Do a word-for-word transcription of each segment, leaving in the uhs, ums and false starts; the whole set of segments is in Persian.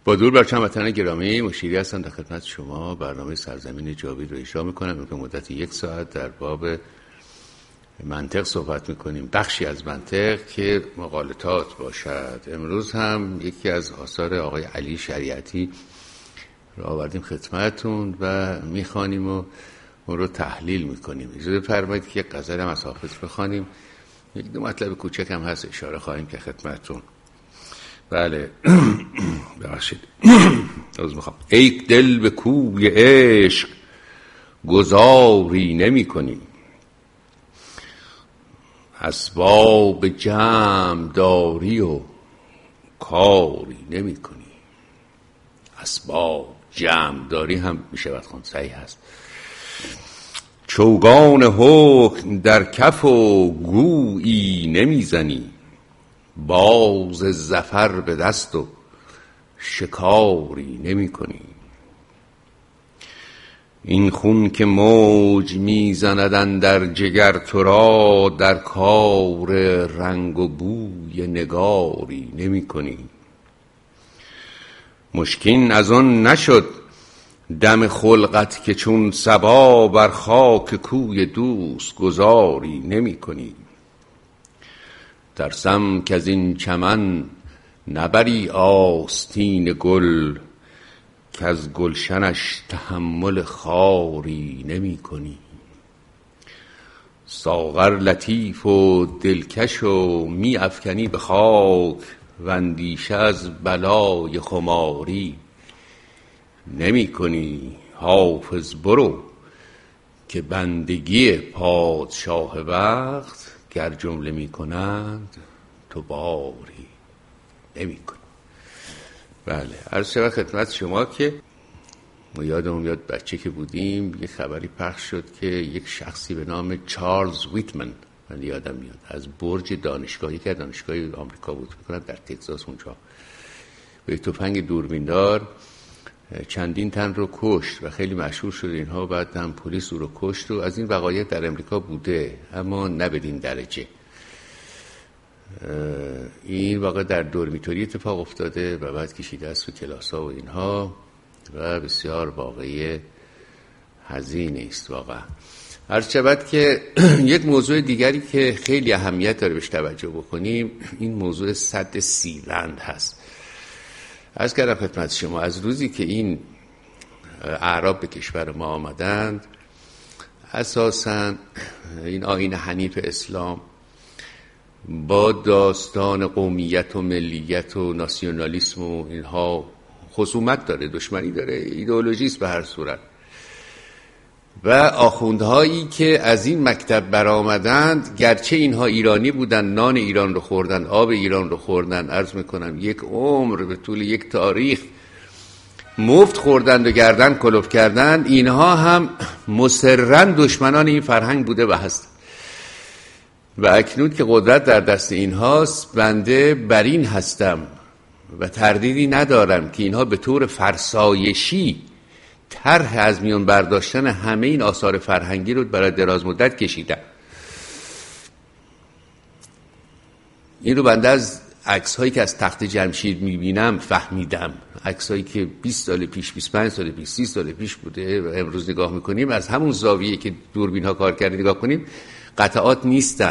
با درود بر هموطنان گرامی، مشیری هستم در خدمت شما. برنامه سرزمین جاوید رو اجرا میکنم که مدت یک ساعت در باب منطق صحبت میکنیم، بخشی از منطق که مغالطات باشد. امروز هم یکی از آثار آقای علی شریعتی رو آوردیم خدمتتون و میخوانیم و اون رو تحلیل میکنیم. اجازه فرمایید که یک غزل هم از حافظ بخوانیم. یک دو مطلب کوچک هم هست اشاره خواهیم که خدمتتون. بله ببخشید. از میخوام ای دل به کوی عشق گذاری نمی کنی، اسباب جمع داری و کاری نمی کنی. اسباب جمع داری هم میشه باید خوند، صحیح هست. چوگان حکم در کف و گویی نمیزنی، باز ظفر به دست و شکاری نمی کنی. این خون که موج میزند اندر جگر تو را، در کار رنگ و بوی نگاری نمی کنی. مشکین از آن نشد دم خلقت که چون صبا، بر خاک کوی دوست گذاری نمی کنی. ترسم که از این چمن نبری آستین گل، که از گلشنش تحمل خاری نمی کنی. ساغر لطیف و دلکش و می افکنی به خاک، و اندیشه از بلای خماری نمی کنی. حافظ برو که بندگی پادشاه وقت، گر جمله می کنند تو باری نمی کنی. بله، عرض شود خدمت شما که ما یادمون میاد بچه که بودیم یک خبری پخش شد که یک شخصی به نام چارلز ویتمن، من یادم میاد، از برج دانشگاهی که دانشگاه آمریکا بود میکنن در تگزاس، اونجا به تفنگ دوربیندار چندین تن رو کشت و خیلی مشهور شد اینها. بعد هم پلیس او رو کشت و از این وقایع در امریکا بوده، اما نه بدین درجه. این واقع در دورمیتوری اتفاق افتاده و بعد کشیده است تو کلاس‌ها و اینها و بسیار واقعی حزین است واقعا. عرض شود که یک موضوع دیگری که خیلی اهمیت داره بهش توجه بکنیم، این موضوع سد سیلند هست. عرض کردم خدمت شما از روزی که این اعراب به کشور ما آمدند، اساساً این آیین حنیف اسلام با داستان قومیت و ملیت و ناسیونالیسم و اینها خصومت داره، دشمنی داره، ایدئولوژیست به هر صورت. و آخوندهایی که از این مکتب برآمدند، گرچه اینها ایرانی بودن، نان ایران رو خوردن، آب ایران رو خوردن، عرض میکنم یک عمر به طول یک تاریخ مفت خوردند و گردن کلوف کردند، اینها هم مصرن دشمنان این فرهنگ بوده و هست. و اکنون که قدرت در دست اینهاست، بنده بر این هستم و تردیدی ندارم که اینها به طور فرسایشی طرح از میان برداشتن همه این آثار فرهنگی رو برای دراز مدت کشیدن. این رو بنده از عکس هایی که از تخت جمشید میبینم فهمیدم. عکس هایی که بیست سال پیش، بیست و پنج سال پیش، سی سال پیش بوده و امروز نگاه میکنیم، از همون زاویه که دوربین ها کار کرده نگاه کنیم، قطعات نیستن.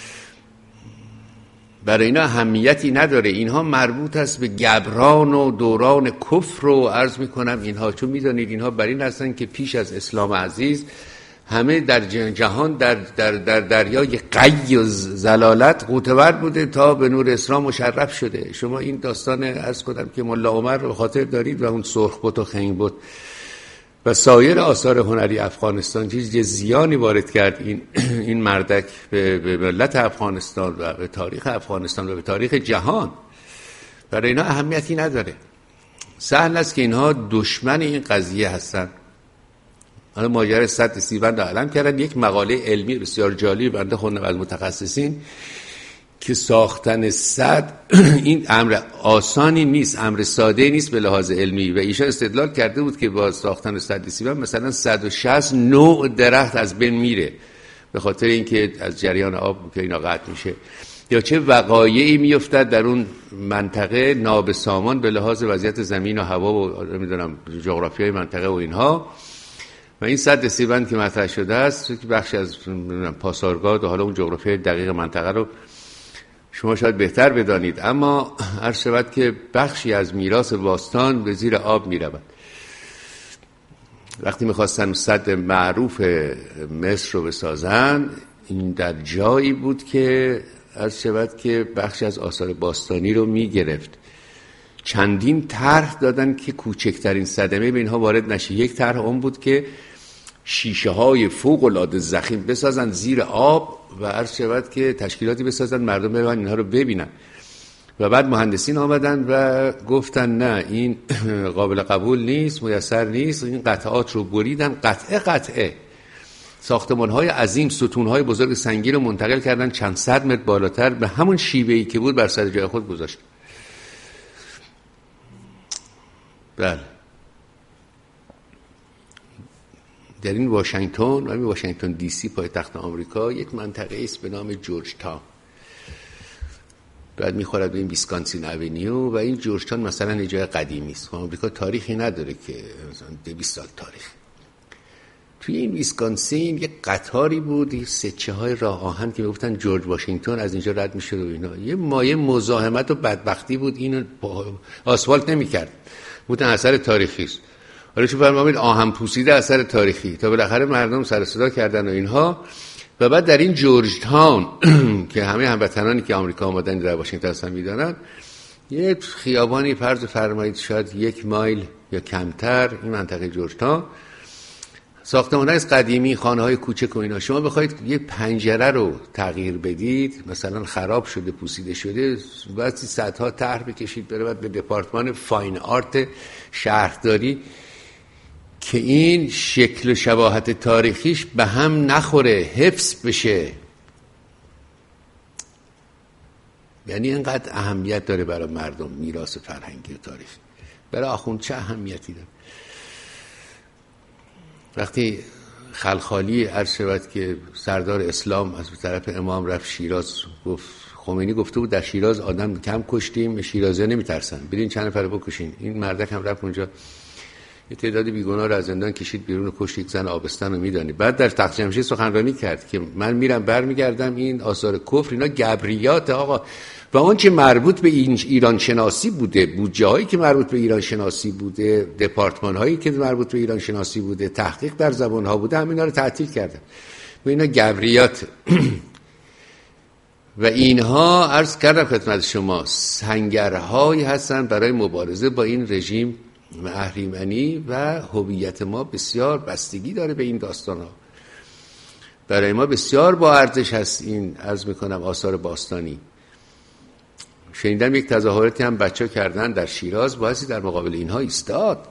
برای اینا اهمیتی نداره. اینها مربوط است به گبران و دوران کفر و عرض میکنم اینها، چون میدانید اینها بر این هستن که پیش از اسلام عزیز همه در جهان در در در دریای قی و زلالت غوطه‌ور بوده تا به نور اسلام مشرف شده. شما این داستان عرض کنم که ملا عمر رو خاطر دارید و اون سرخ بت و خنگ بت و سایر آثار هنری افغانستان چیز زیانی وارد کرد این این مردک به, به ملت افغانستان و به تاریخ افغانستان و به تاریخ جهان. برای اینا اهمیتی نداره. سهل است که اینها دشمن این قضیه هستن. حالا ماجرای سد سیلند علم کردن، یک مقاله علمی بسیار جالب بنده خوندم از متخصصین که ساختن سد این امر آسانی نیست، امر ساده نیست به لحاظ علمی. و ایشان استدلال کرده بود که با ساختن سد سیلند مثلا صد و شصت نوع درخت از بین میره به خاطر اینکه از جریان آب که اینا قطع میشه. یا چه وقایعی میافتد در اون منطقه نابسامان به لحاظ وضعیت زمین و هوا و نمیدونم جغرافیای منطقه و اینها. و این سد استیون که مطرح شده است که بخشی از پاسارگاد و حالا اون جغرافیای دقیق منطقه رو شما شاید بهتر بدانید، اما عرض شود که بخشی از میراث باستان به زیر آب میرود. وقتی میخواستن سد معروف مصر رو بسازن، این در جایی بود که عرض شود که بخشی از آثار باستانی رو میگرفت. چندین طرح دادن که کوچکترین صدمه به اینها وارد نشه. یک طرح اون بود که شیشه های فوق العاده ضخیم بسازن زیر آب و عرض شود که تشکیلاتی بسازن مردم برن اینها رو ببینن. و بعد مهندسین آمدن و گفتن نه این قابل قبول نیست، میسر نیست. این قطعات رو بریدن قطعه قطعه، ساختمان‌های عظیم، ستون‌های بزرگ سنگی رو منتقل کردن چند صد متر بالاتر، به همون شیوهی که بود بر سر جای خود گذاشتن. بله، در این واشنگتن و این واشنگتن دی سی پایتخت آمریکا یک منطقه است به نام جورج تاون. بعد میخورد به این ویسکانسین اونیو و این جورج تاون مثلا یه جای قدیمی است. آمریکا تاریخی نداره که مثلا دویست سال تاریخ. توی این ویسکانسین یک قطاری بود، یک سچه های راه آهن که میگفتن جورج واشنگتن از اینجا رد میشد و اینا. یه مایه مزاحمت و بدبختی بود، اینو آسفالت نمیکرد. بودن اثر تاریخی است. حالا چون فرمایید آهن پوسیده اثر تاریخی، تا بالاخره مردم سر صدا کردن و اینها. و بعد در این جورج تاون که همه هموطنانی که آمریکا آمدن در واشنگتن هستن میدونن، یه خیابانی فرض فرمایید شاید یک مایل یا کمتر این منطقه جورج تاون، ساختمان‌های قدیمی، خانه‌های کوچک و اینا، شما بخواید یه پنجره رو تغییر بدید، مثلا خراب شده، پوسیده شده، بعد صدها طرح بکشید بره بعد به دپارتمان فاین آرت شهرداری که این شکل و شباهت تاریخیش به هم نخوره، حفظ بشه. یعنی اینقدر اهمیت داره برای مردم میراث فرهنگی و تاریخی. برای آخوند چه اهمیتی داره؟ وقتی خلخالی عرض شود که سردار اسلام از طرف امام رفت شیراز، گفت خمینی گفته بود در شیراز آدم کم کشتیم، شیرازی‌ها نمیترسن، برین چند نفر بکشین. این مردک هم رفت اونجا یه تعداد بیگناه رو از زندان کشید بیرون و کشت. یک زن آبستن رو میدانی. بعد در تخت جمشید سخنرانی کرد که من میرم برمیگردم، این آثار کفر اینا گبریات آقا، و اون که مربوط به ایران شناسی بوده، بودجه هایی که مربوط به ایران شناسی بوده، دپارتمان هایی که مربوط به ایران شناسی بوده، تحقیق در زبان ها بوده، همینا رو تعطیل کردن و اینا گبریات. و اینها عرض کردم خدمت شما سنگرهایی هستن برای مبارزه با این رژیم اهریمنی و هویت ما بسیار بستگی داره به این داستان ها. برای ما بسیار با ارزش هست این عرض میکنم آثار باستانی. شنیدم یک تظاهراتی هم بچه کردن در شیراز، بایستی در مقابل اینها ایستاد.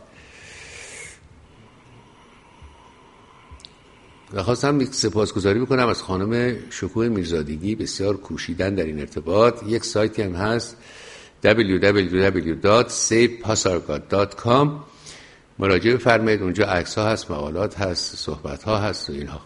و خواستم یک سپاسگزاری بکنم از خانم شکوه میرزادگی، بسیار کوشیدن در این ارتباط. یک سایتی هم هست دبلیو دبلیو دبلیو دات سیو پاسارگاد دات کام، مراجعه بفرمایید. اونجا عکس ها هست، مقالات هست، صحبت ها هست و اینها.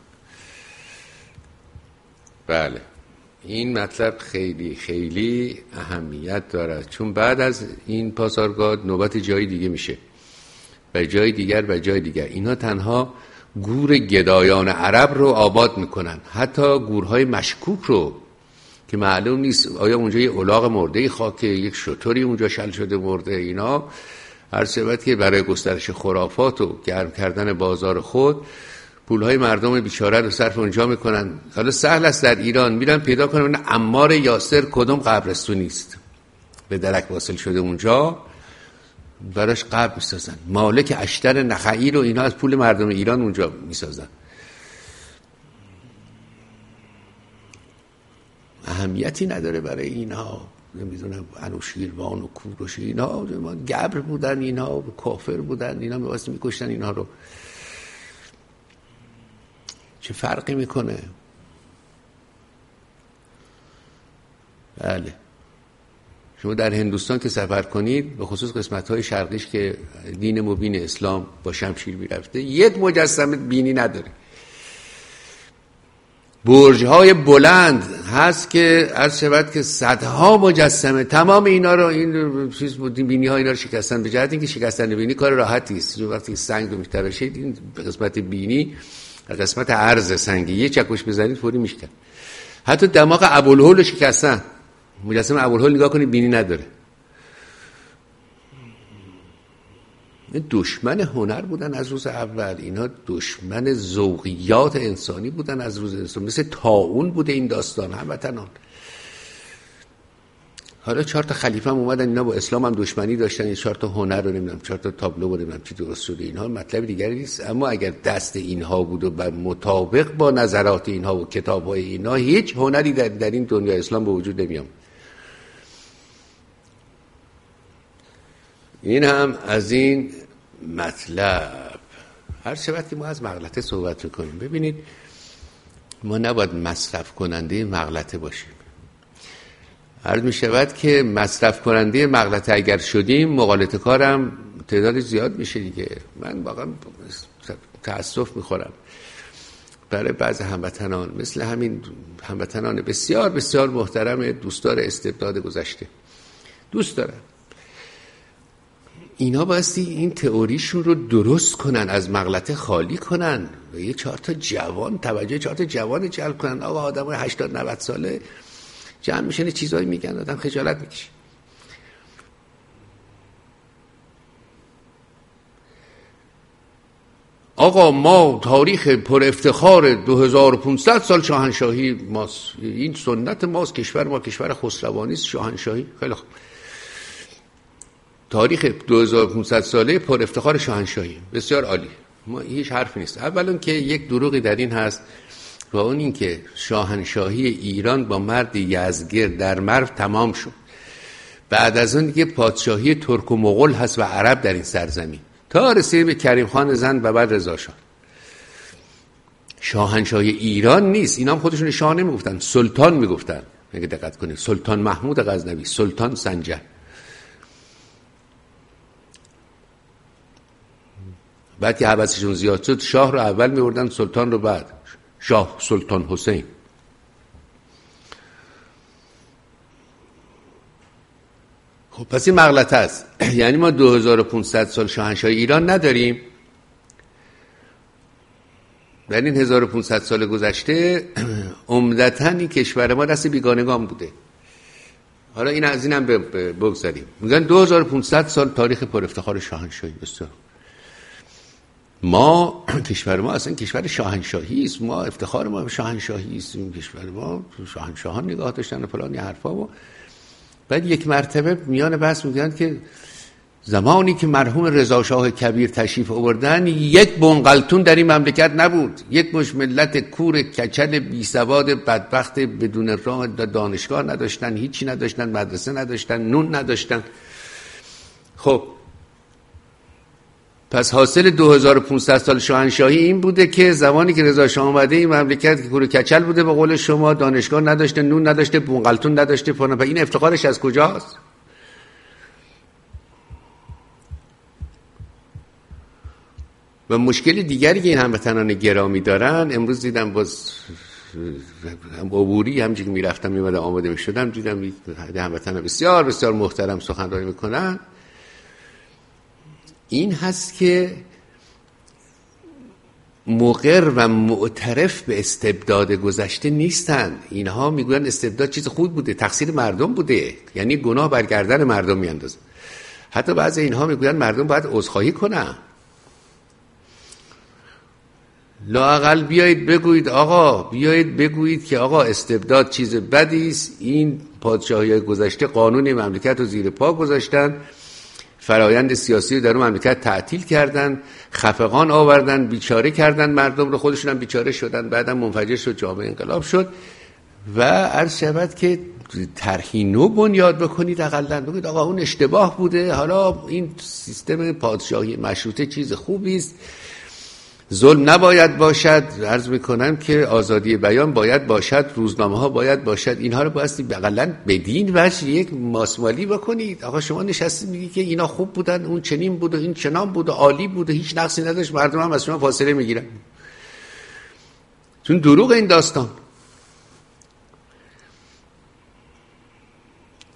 بله، این مطلب خیلی خیلی اهمیت دارد، چون بعد از این پاسارگاد نوبت جای دیگه میشه و جای دیگر و جای دیگر. اینا تنها گور گدایان عرب رو آباد میکنن، حتی گورهای مشکوک رو که معلوم نیست آیا اونجا یه الاغ مرده خاکه، یک شتری اونجا شل شده مرده. اینا هر سبت که برای گسترش خرافات و گرم کردن بازار خود پولهای مردم بیچاره رو صرف اونجا میکنن. حالا سهل است در ایران میرن پیدا کنن عمار یاسر کدوم قبرستونی است، به درک واصل شده اونجا براش قبر میسازن. مالک اشتر نخعی رو اینا از پول مردم ایران اونجا میسازن. اهمیتی نداره برای اینها، نمیدونم انوشیروان و کوروش اینا گبر بودن، اینا کافر بودن، اینا میواسطه میکشتن اینها رو. چه فرقی میکنه؟ بله، شما در هندوستان که سفر کنید، به خصوص قسمت‌های شرقیش که دین مبین اسلام با شمشیر میرفته، یک مجسمه بینی نداره. برج‌های بلند هست که عرض شود که صدها مجسمه، تمام اینا رو این چیز بودیم بینی ها اینا رو شکستن. به جهت اینکه شکستن بینی کار راحتی است. وقتی سنگ رو میتراشید این قسمت بینی قسمت عرض سنگی یه چکش بزنید فوری میشکن. حتی دماغ ابوالهول رو شکستن. مجسمه ابوالهول نگاه کنید بینی نداره. این دشمن هنر بودن از روز اول، اینا دشمن ذوقیات انسانی بودن از روز انسان. مثل طاعون بوده این داستان هموطنان. حالا چهار تا خلیفه هم اومدن اینا با اسلام هم دشمنی داشتن، این چهار تا هنر رو نمیدونم چهار تا تابلو رو نمیدونم چی درست شده، اینها مطلب دیگری نیست. اما اگر دست اینها بود و بر مطابق با نظرات اینها و کتاب‌های اینها، هیچ هنری در, در این دنیا اسلام به وجود نمیام. این هم از این مطلب. هر شبت که ما از مغلطه صحبت میکنیم، ببینید ما نباید مصرف کننده مغلطه باشیم. عرض می شود که مصرف کننده مغلطه اگر شدیم، مغالطه کارم تعداد زیاد میشه دیگه. من واقعا تأسف میخورم برای بعض هموطنان، مثل همین هموطنان بسیار بسیار محترم دوستدار استبداد گذشته، دوست دارن اینا بایستی این تئوریشون رو درست کنن، از مغلطه خالی کنن و یه چهار تا جوان توجه چهار تا جوان جلب کنن. آقا آدمای هشتاد نود ساله جمع میشن چیزایی میگن، آدم خجالت میکشه. آقا ما تاریخ پر افتخار دو هزار و پانصد سال شاهنشاهی ماست، این سنت ماست، کشور ما کشور خسروانی است، شاهنشاهی. خیلی خوب، تاریخ دو هزار و پانصد ساله پر افتخار شاهنشاهی، بسیار عالی، ما هیچ حرفی نیست. اولا که یک دروغی در این هست و اون این که شاهنشاهی ایران با مرد یزدگرد در مرو تمام شد. بعد از اون دیگه پادشاهی ترک و مغول هست و عرب در این سرزمین تا رسید به کریم خان زند و بعد رضا شاه. شاهنشاهی ایران نیست. اینا هم خودشون شاه نمیگفتن، سلطان میگفتن. اگه دقت کنید سلطان محمود غزنوی، سلطان سنجر. بعد که حوثشون زیاد شد شاه رو اول میوردن، سلطان رو بعد. شاه سلطان حسین. خب پس این مغلطه است. یعنی ما دو هزار و پانصد سال شاهنشاهی ایران نداریم. در این هزار و پانصد سال گذشته عمدتاً این کشور ما دست بیگانگان بوده. حالا این از اینم بگذاریم. میگن دو هزار و پانصد سال تاریخ پر افتخار شاهنشاهی. بسیار ما کشور ما اصلا کشور شاهنشاهی است، ما افتخار ما به شاهنشاهی است. این کشور ما شاهنشاهان نگاه داشتن و فلان یه حرفا. و بعد یک مرتبه میان بحث میگن که زمانی که مرحوم رضا شاه کبیر تشریف آوردن یک بنقلتون در این مملکت نبود، یک مش ملت کور کچل بی سواد بدبخت بدون راه، دانشگاه نداشتن، هیچی نداشتن، مدرسه نداشتن، نون نداشتن. خب پس حاصل دو هزار و پانصد سال شاهنشاهی این بوده که زمانی که رضا شاه اومده این مملکت که کور کچل بوده به قول شما، دانشگاه نداشته، نون نداشته، بنقلتون نداشته. فلان. این افتخارش از کجاست؟ و مشکل دیگری که این هموطنان گرامی دارن، امروز دیدم باز هم عبوری همچنین که میرفتم میمدم آماده میشدم دیدم هموطنان بسیار بسیار محترم سخنرانی میکنن. این هست که مقر و معترف به استبداد گذشته نیستن. اینها میگوین استبداد چیز خوب بوده، تقصیر مردم بوده، یعنی گناه بر گردن مردم میاندازن. حتی بعضی اینها میگوین مردم باید عذرخواهی کنن. لااقل بیایید بگویید آقا، بیایید بگویید که آقا استبداد چیز بدی است، این پادشاهی گذشته قانون مملکت رو زیر پا گذاشتن، فرایند سیاسی رو در اون مملکت تعطیل کردن، خفقان آوردن، بیچاره کردن مردم رو، خودشون هم بیچاره شدن، بعدم منفجر شد، جامعه انقلاب شد. و عرض شود که طرحی نو بنیاد بکنید، اقلا بگید آقا اون اشتباه بوده، حالا این سیستم پادشاهی مشروطه چیز خوبی است، ظلم نباید باشد. عرض میکنم که آزادی بیان باید باشد، روزنامه ها باید باشد. اینها رو بایستی بغلن بدین وجه یک ماسمالی بکنید. آقا شما نشستی میگی که اینا خوب بودن، اون چنین بود و این چنان بود و عالی بود و هیچ نقصی نداشت، مردم هم از شما فاصله میگیرن. چون دروغ این داستان.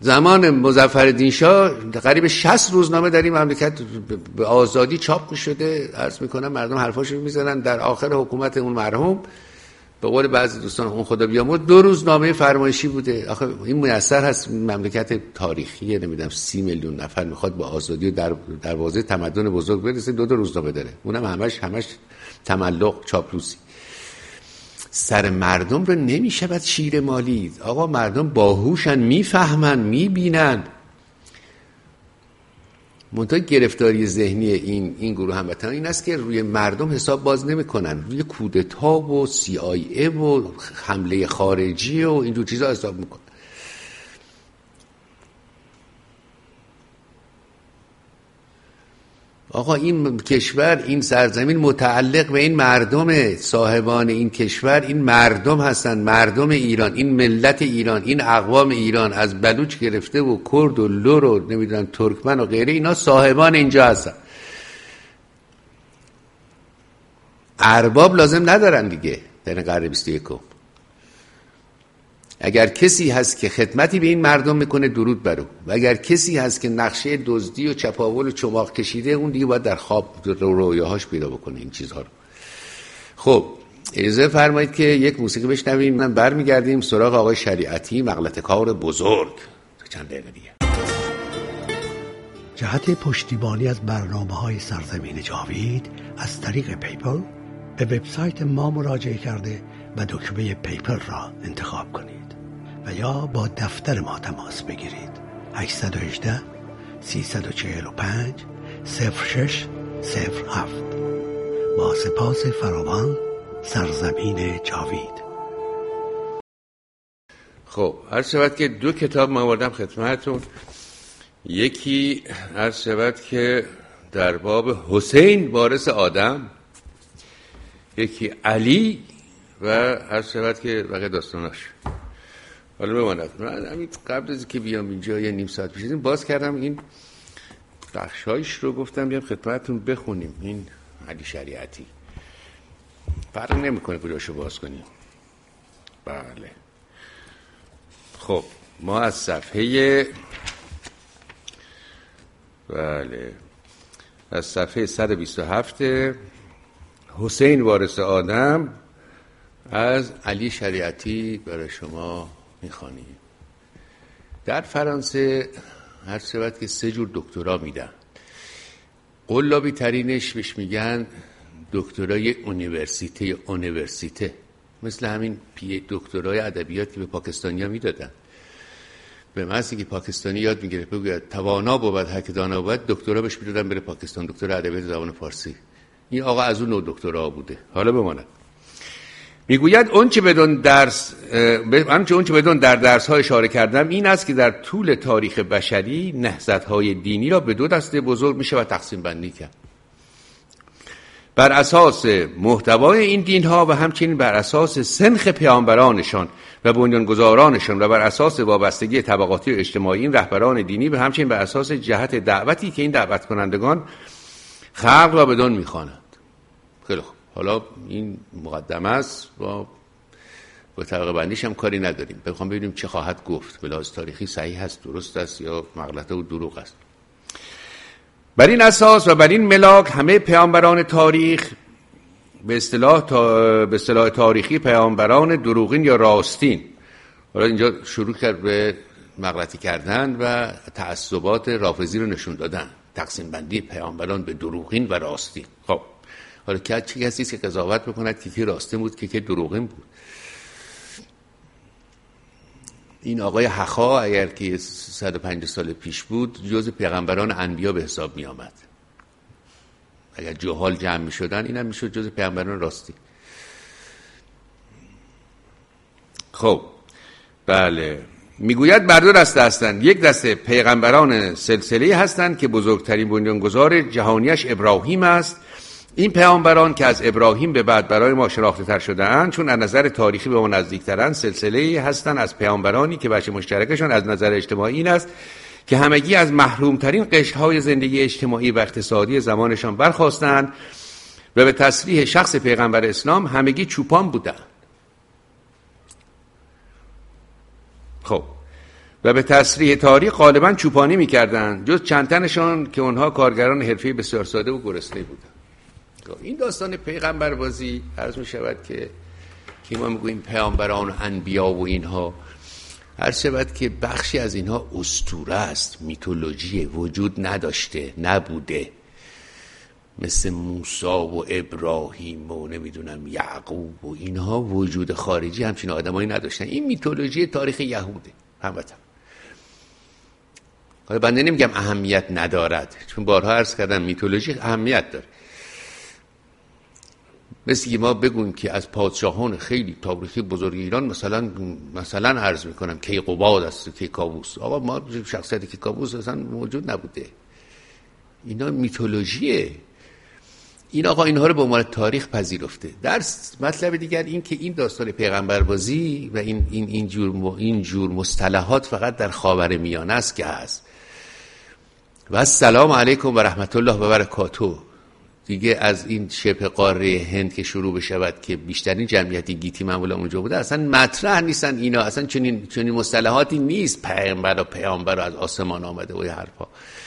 زمان مظفرالدین شاه قریب شصت روزنامه در این مملکت به آزادی چاپ می شده. عرض می کنم مردم حرفاشو می زنن. در آخر حکومت اون مرحوم به قول بعضی دوستان اون خدا بیامرد دو روزنامه فرمایشی بوده. آخه این میسر هست مملکت تاریخی نمیدونم سی میلیون نفر میخواد با آزادی و در دروازه تمدن بزرگ برسه، دو تا روزنامه داره، اونم همش همش تملق چاپلوسی. سر مردم رو نمیشه بعد شیر مالید. آقا مردم باهوشن، میفهمن، میبینن. منتها گرفتاری ذهنی این این گروه هموطنان این است که روی مردم حساب باز نمیکنن، روی کودتا و سی آی ای و حمله خارجی و اینجور چیزا حساب میکنن. آقا این کشور، این سرزمین متعلق به این مردم، صاحبان این کشور این مردم هستن، مردم ایران، این ملت ایران، این اقوام ایران، از بلوچ گرفته و کرد و لور و نمیدونم ترکمن و غیره، اینا صاحبان اینجا هستن. ارباب لازم ندارن دیگه در قرن بیست و یکم. اگر کسی هست که خدمتی به این مردم میکنه درود بر او، و اگر کسی هست که نقشه دزدی و چپاول و چماق کشیده، اون دیگه باید در خواب رویاهاش پیدا بکنه این چیزها رو. خب اجازه فرمایید که یک موسیقی بشنویم، من برمیگردیم سراغ آقای شریعتی، مغلطه کار بزرگ. چند دقیقه دیگه. جهت پشتیبانی از برنامه‌های سرزمین جاوید از طریق پیپل به وبسایت ما مراجعه کرده و دکمه پیپل را انتخاب کنید و یا با دفتر ما تماس بگیرید. هشت یک هشت سه چهار پنج صفر شش صفر هفت. با سپاس فراوان، سرزمین جاوید. خب عرض شود که دو کتاب من آوردم خدمتتون. یکی عرض شود که در باب حسین وارث آدم، یکی علی و عرض شود که بقیه داستاناش. حالا بماند من همین قبل از که بیام اینجا یه نیم ساعت پیش باز کردم این بخشایش رو، گفتم بیام خدمتتون بخونیم. این علی شریعتی فرق نمیکنه کجاشو باز کنیم. بله خب ما از صفحه بله از صفحه صد و بیست و هفت حسین وارث آدم از علی شریعتی برای شما میخوانیم. در فرانسه هر شود که سه جور دکترا میدن. قلابی ترینش بهش میگن دکترای اونیورسیته اونیورسیته، مثل همین پی دکترای ادبیات که به پاکستانیا میدادن. به محض اینکه پاکستانی یاد میگیره بگوید توانا بود هر که دانا بود، دکترا بهش میدادن بره پاکستان، دکتر ادبیات زبان فارسی. این آقا از اون نوع دکترا بوده. حالا بماند. میگوید اون چه بدون درس اون چه اون چه بدون در درس ها اشاره کردم این است که در طول تاریخ بشری نهضت های دینی را به دو دسته بزرگ میشه و تقسیم بندی کرد. بر اساس محتوای این دین ها و همچنین بر اساس سنخ پیامبرانشان و بنیانگذارانشان و بر اساس وابستگی طبقاتی و اجتماعی این رهبران دینی و همچنین بر اساس جهت دعوتی که این دعوت کنندگان خلق را بدون میخوانند. خیلی خوب. حالا این مقدمه است، با با طبقه بندیش هم کاری نداریم. بخوام ببینیم چه خواهد گفت، به لحاظ تاریخی صحیح است، درست است یا مغلطه و دروغ است. بر این اساس و بر این ملاک همه پیامبران تاریخ به اصطلاح تا به اصطلاح تاریخی پیامبران دروغین یا راستین. حالا اینجا شروع کرد به مغلطی کردن و تعصبات رافضی رو نشون دادن، تقسیم بندی پیامبران به دروغین و راستین. خب حالا که چه کسی است که قضاوت بکند که کی راستین بود که کی دروغین بود؟ این آقای حخا اگر که صد و پنجاه سال پیش بود جز پیغمبران انبیا به حساب می آمد. اگر جهال جمع می شدن اینم می شد جز پیغمبران راستی. خب بله، میگوید بر دو دسته هستند. یک دسته پیغمبران سلسله هستند که بزرگترین بنیانگذار جهانیش ابراهیم است. این پیامبران که از ابراهیم به بعد برای ما شناخته تر شده اند، چون از نظر تاریخی به ما نزدیک ترند، سلسله هستند از پیامبرانی که بچه مشترکشان از نظر اجتماعی این است که همگی از محروم ترین قشرهای زندگی اجتماعی و اقتصادی زمانشان برخاستند و به تصریح شخص پیغمبر اسلام همگی چوپان بودند. خب و به تصریح تاریخ غالبا چوپانی میکردن، جز چند تنشان که اونها کارگران حرفه‌ای بسیار ساده و گرسنه بودند. این داستان پیغمبر بازی عرض می شود که که ما میگوییم پیامبران و انبیا و اینها، عرض شود که بخشی از اینها اسطوره است، میتولوژی، وجود نداشته، نبوده، مثل موسی و ابراهیم و نمیدونم یعقوب و اینها وجود خارجی همچین آدمایی نداشتن. این میتولوژی تاریخ یهوده هموطن. حالا بنده نمیگم اهمیت ندارد، چون بارها عرض کردم میتولوژی اهمیت داره. مثل که ما بگویم که از پادشاهان خیلی تاریخی بزرگ ایران مثلا مثلا عرض میکنم کیقوباد است، کیکاووس. آقا ما شخصیتی کیکاووس اصلا موجود نبوده. اینا میتولوژیه. این آقا اینها رو به عنوان تاریخ پذیرفته. در مطلب دیگر این که این داستان پیغمبربازی و این این این جور این جور مصطلحات فقط در خاورمیانه است که هست. و السلام علیکم و رحمت الله و برکاته. دیگه از این شبه قاره هند که شروع بشود که بیشترین جمعیتی گیتی معمولا اونجا بوده، اصلا مطرح نیستن اینا، اصلا چنین چنین مصطلحاتی نیست. پیامبر و پیامبر از آسمان آمده و حرفا.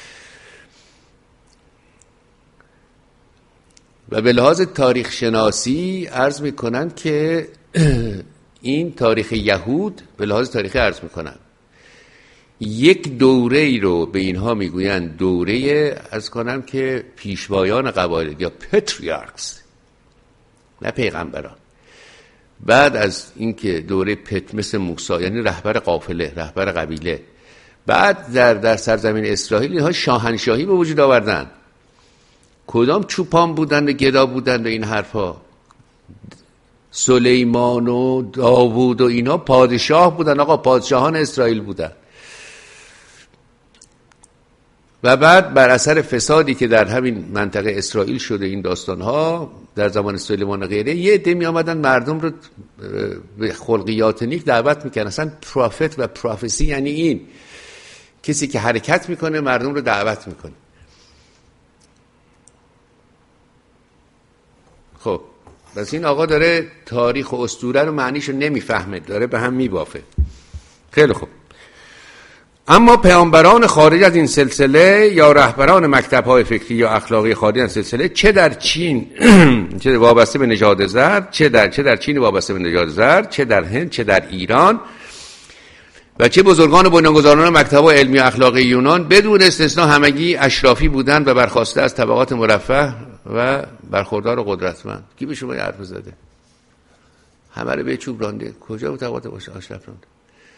و به لحاظ تاریخ شناسی عرض میکنن که این تاریخ یهود به لحاظ تاریخی عرض میکنن یک دوره ای رو به اینها میگوین دوره عرض کنم که پیشوایان قبایل یا پتریارکس، نه پیغمبران. بعد از اینکه دوره پت مثل موسی یعنی رهبر قافله، رهبر قبیله، بعد در در سرزمین اسرائیل اینها شاهنشاهی به وجود آوردن. کدام چوپان بودند و گدا بودند و این حرفا؟ سلیمان و داوود و اینا پادشاه بودن آقا، پادشاهان اسرائیل بودن. و بعد بر اثر فسادی که در همین منطقه اسرائیل شده این داستانها در زمان سلیمان و غیره، یه عده می آمدن مردم رو به خلقیات نیک دعوت میکنن. اصلا پروفت و پروفسی یعنی این کسی که حرکت میکنه مردم رو دعوت میکنه. خب بس این آقا داره تاریخ و اسطوره رو معنیشو نمیفهمه، داره به هم میبافه. خیلی خوب. اما پیامبران خارج از این سلسله یا رهبران مکتب‌های فکری یا اخلاقی خارج از سلسله، چه در چین چه وابسته به نژاد زرد، چه در چه در چین وابسته به نژاد زرد، چه در هند، چه در ایران و چه بزرگان و بنیانگذاران مکتب‌های علمی و اخلاقی یونان، بدون استثناء همگی اشرافی بودند و برخواسته از طبقات مرفه و برخوردار و قدرتمند. کی به شما حرف زده؟ همه رو به چوب رانده. کجا به طبقات اشراف رانده؟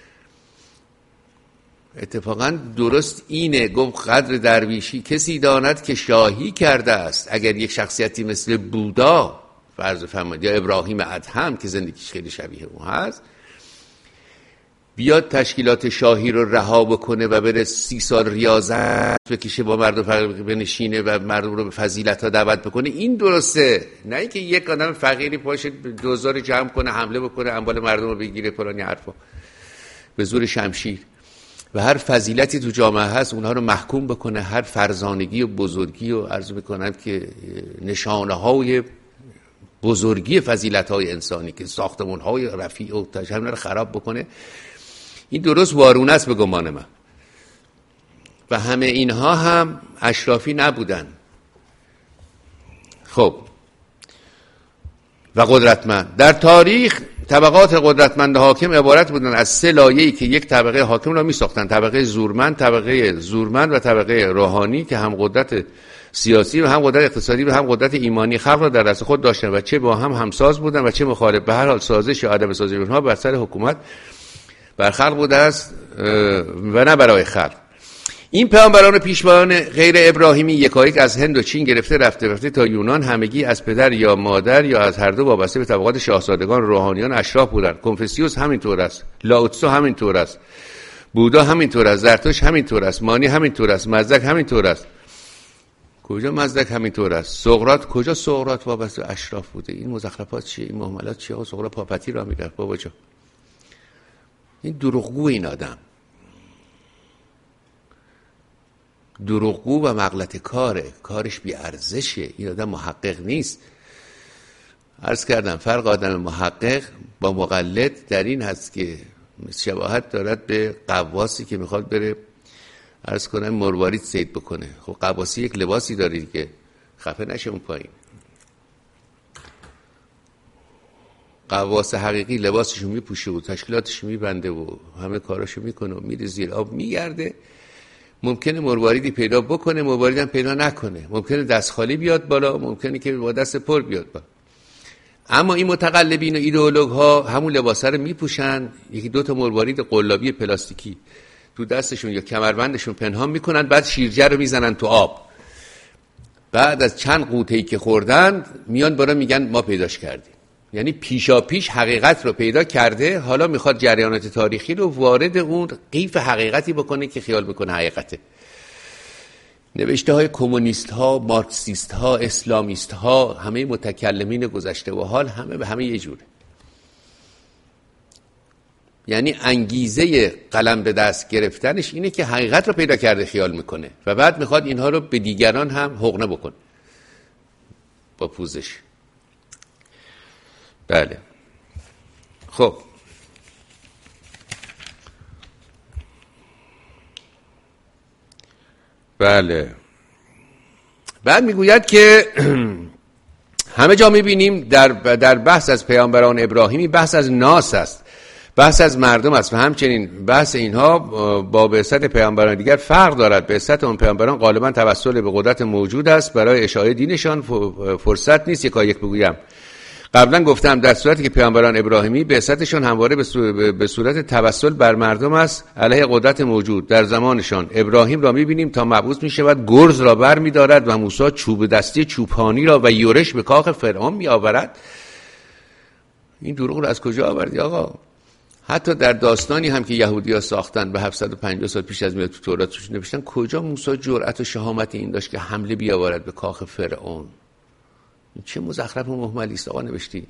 اتفاقا درست اینه. گفت قدر درویشی کسی داند که شاهی کرده است. اگر یک شخصیتی مثل بودا فرض فرمایید یا ابراهیم ادهم که زندگیش خیلی شبیه اون هست بیاد تشکیلات شاهی رو رها بکنه و بره سی سال ریاضت بکشه با مردم فقیر بنشینه و مردم رو به فضیلت ها دعوت بکنه، این درسته. نه اینکه یک آدم فقیری پاشه دوزار جمع کنه حمله بکنه اموال مردم رو بگیره فلان حرفا به زور شمشیر و هر فضیلتی تو جامعه هست اونها رو محکوم بکنه، هر فرزانگی و بزرگی و عرض میکنم که نشانه های بزرگی فضیلت های انسانی که ساختمون های رفیع و تجمع رو خراب بکنه. این درست وارونه است به گمان من. و همه اینها هم اشرافی نبودن. خب و قدرتمند. در تاریخ طبقات قدرتمند حاکم عبارت بودن از سه لایه‌ای که یک طبقه حاکم را می‌ساختند: طبقه زورمند، طبقه زورمند و طبقه روحانی که هم قدرت سیاسی و هم قدرت اقتصادی و هم قدرت ایمانی خلق را در دست خود داشتند و چه با هم همساز بودند و چه مخالف. به هر حال سازش یا عدم سازش اونها بر سر حکومت بر خلق بوده است و نه برای خلق. این پیامبران پیشوایان غیر ابراهیمی یکایک از هند و چین گرفته رفته رفته تا یونان همگی از پدر یا مادر یا از هر دو وابسته به طبقات شاهزادگان روحانیان اشراف بودند. کنفوسیوس همینطور است، لاوتسو همینطور است، بودا همینطور است، زرتشت همینطور است، مانی همینطور است، مزدک همینطور است. کجا مزدک همینطور است؟ سقراط کجا؟ سقراط وابسته به اشراف بوده. این مزخرفات چیه؟ این مهملات چیه؟ سقراط پاپتی را میگرفت بابا جان. این دروغگو، این آدم دروغگو و مغلطه کاره، کارش بی ارزشه. این آدم محقق نیست. عرض کردم فرق آدم محقق با مقلد در این هست که شباهت دارد به قواسی که میخواد بره عرض کنم مروارید صید بکنه. خب قواسی یک لباسی داره که خفه نشه اون پایین. قواس حقیقی لباسشو میپوشه و تشکیلاتشو میبنده و همه کاراشو میکنه و میره زیر آب میگرده. ممکنه مرواریدی پیدا بکنه، مرواریدم پیدا نکنه، ممکنه دست خالی بیاد بالا، ممکنه که با دست پر بیاد بالا. اما این متقلبین و ایدئولوگ ها همون لباسه رو میپوشن، یکی دو تا مروارید قلابی پلاستیکی تو دستشون یا کمربندشون پنهان میکنن، بعد شیرجه رو میزنن تو آب. بعد از چند قوطه‌ای که خوردن میان بالا میگن ما پیداش کردیم. یعنی پیشا پیش حقیقت رو پیدا کرده، حالا میخواد جریانات تاریخی رو وارد اون قیف حقیقتی بکنه که خیال میکنه حقیقته. نوشته های کمونیست ها، مارکسیست ها، اسلامیست ها، همه متکلمین گذشته و حال همه به همه یه جوره. یعنی انگیزه قلم به دست گرفتنش اینه که حقیقت رو پیدا کرده خیال میکنه و بعد میخواد اینها رو به دیگران هم حقنه بکنه با پوزش. بله خب بله بعد میگوید که همه جا میبینیم در در بحث از پیامبران ابراهیمی بحث از ناس است، بحث از مردم است و همچنین بحث اینها با بعثت پیامبران دیگر فرق دارد. بعثت اون پیامبران غالبا توسل به قدرت موجود است، برای اشاعه دینشان فرصت نیست. یکا یک بگویم قبلا گفتم در صورتی که پیامبران ابراهیمی بعثتشون همواره به صورت توسل بر مردم است علیه قدرت موجود. در زمانشان ابراهیم را می‌بینیم تا مبعوث می‌شود گرز را بر می‌دارد و موسی چوب دستی چوپانی را و یورش به کاخ فرعون می‌آورد. این دروغ را از کجا آوردی آقا؟ حتی در داستانی هم که یهودی‌ها ساختن به هفتصد و پنجاه سال پیش از میلاد تو تورات توش نوشتن، کجا موسی جرأت و شهامت این داشت که حمله بیاورد به کاخ فرعون؟ چه مزخرف و مهملی است آقا نوشتی.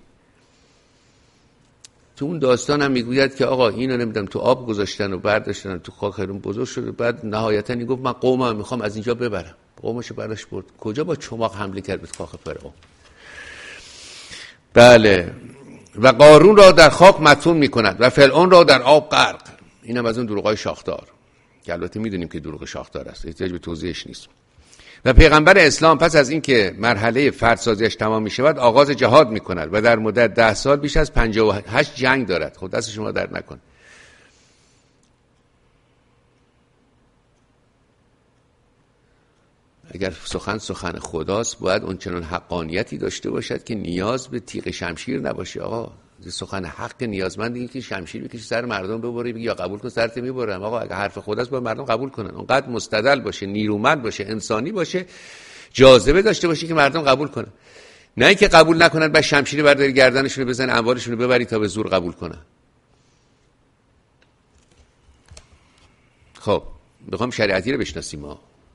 تو اون داستان هم میگوید که آقا اینو نمیدونم تو آب گذاشتن و برداشتن تو خاک فرعون بزرگ شد، بعد نهایتا این گفت من قومم میخوام از اینجا ببرم، قومشو براش برد. کجا با چماق حمله کرد به کاخ فرعون؟ بله و قارون را در خاک مدفون میکند و فرعون را در آب غرق. اینم از اون دروغای شاخدار که البته میدونیم که دروغ شاخدار است، احتیاج به توضیحش نیست. و پیغمبر اسلام پس از اینکه مرحله فردسازیش تمام می شود آغاز جهاد می کند و در مدت ده سال بیش از پنجاه و هشت جنگ دارد. خود دست شما درد نکن. اگر سخن سخن خداست باید اون چنان حقانیتی داشته باشد که نیاز به تیغ شمشیر نباشه. آقا سخن حق نیازمند اینه که شمشیر بکشی سر مردم ببری بگی یا قبول کن سرت میبرم. آقا اگه حرف خداست باید مردم قبول کنن، اونقدر مستدل باشه، نیرومند باشه، انسانی باشه، جاذبه داشته باشه که مردم قبول کنن. نه اینکه قبول نکنن بعد شمشیر برداری گردنشون رو بزنی اموالشون رو ببری تا به زور قبول کنن. خب میخوام شریعتی رو بشناسیم. ما